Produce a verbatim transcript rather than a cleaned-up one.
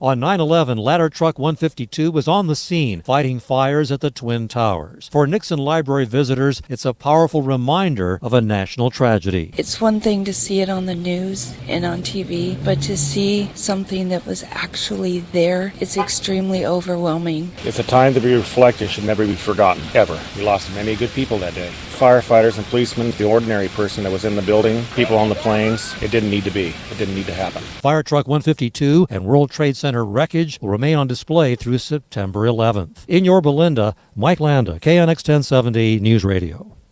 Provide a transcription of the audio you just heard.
On nine eleven, Ladder Truck one fifty-two was on the scene, fighting fires at the Twin Towers. For Nixon Library visitors, it's a powerful reminder of a national tragedy. It's one thing to see it on the news and on T V, but to see something that was actually there, it's extremely overwhelming. It's a time to be reflected, should never be forgotten, ever. We lost many good people that day. Firefighters and policemen, the ordinary person that was in the building, people on the planes. It didn't need to be. It didn't need to happen. Fire Truck one fifty-two and World Trade Center wreckage will remain on display through September eleventh. In Yorba Linda, Mike Landa, K N X ten seventy News Radio.